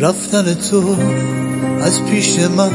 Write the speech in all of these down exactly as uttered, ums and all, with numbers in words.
رفتن تو از پیش من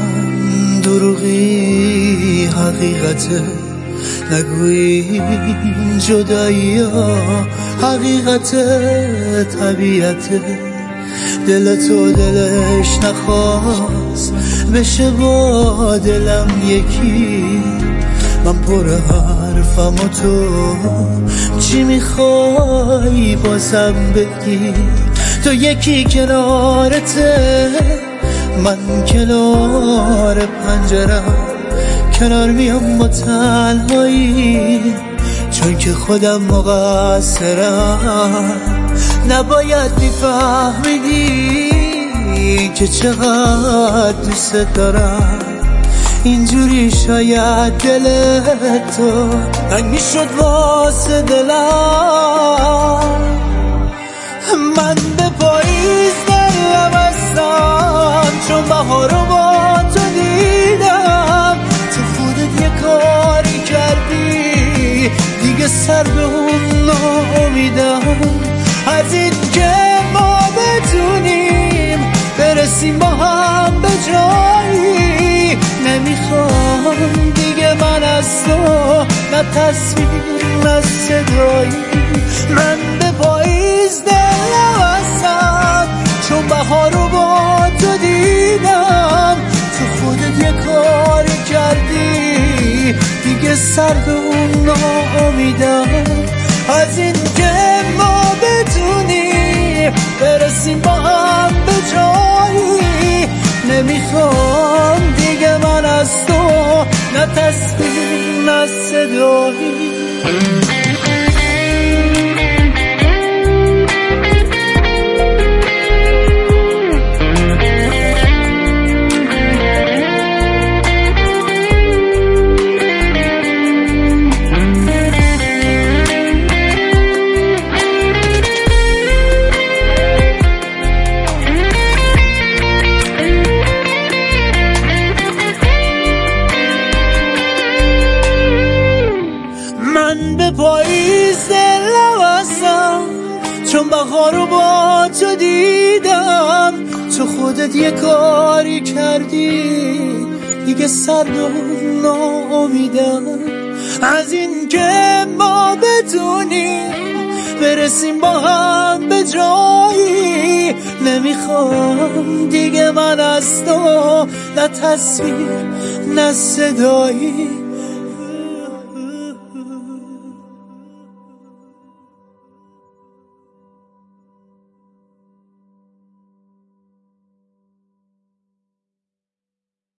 دروغی حقیقته، نگویی جدایی ها حقیقته، طبیعته. دل تو دلش نخواست بشه با دلم یکی، من پر حرفم و تو چی میخوای بازم بگی؟ تو یکی کنارته، من کنار پنجرم، کنار میام با تنهایی، چون که خودم مقصرم. نباید میفهمیدی که چقدر دوست دارم، اینجوری شاید دل تو تنگ میشد واسه دلم. من به پاییز دلم هستم، چون بهارو با تو دیدم. تو خودت یه کاری کردی دیگه سر به اون ناامیدم. از این که ما بتونیم برسیم با هم به جایی، نمیخوام دیگه من از تو نه تصویر نه صدایی. من به پاییز دلم هستم، چون بهارو با تو دیدم. تو خودت یه کاری کردی دیگه سر به اون ناامیدم. از این که ما بتونیم برسیم با هم به جایی، نمیخوام دیگه من از تو نه تصویر نه صدایی. من به پاییز دلم هستم، چون بهارو با تو دیدم. تو خودت یه کاری کردی دیگه سرد و ناامیدم. از این که ما بتونیم برسیم با هم به جایی، نمیخوام دیگه من از تو نه تصویر نه صدایی.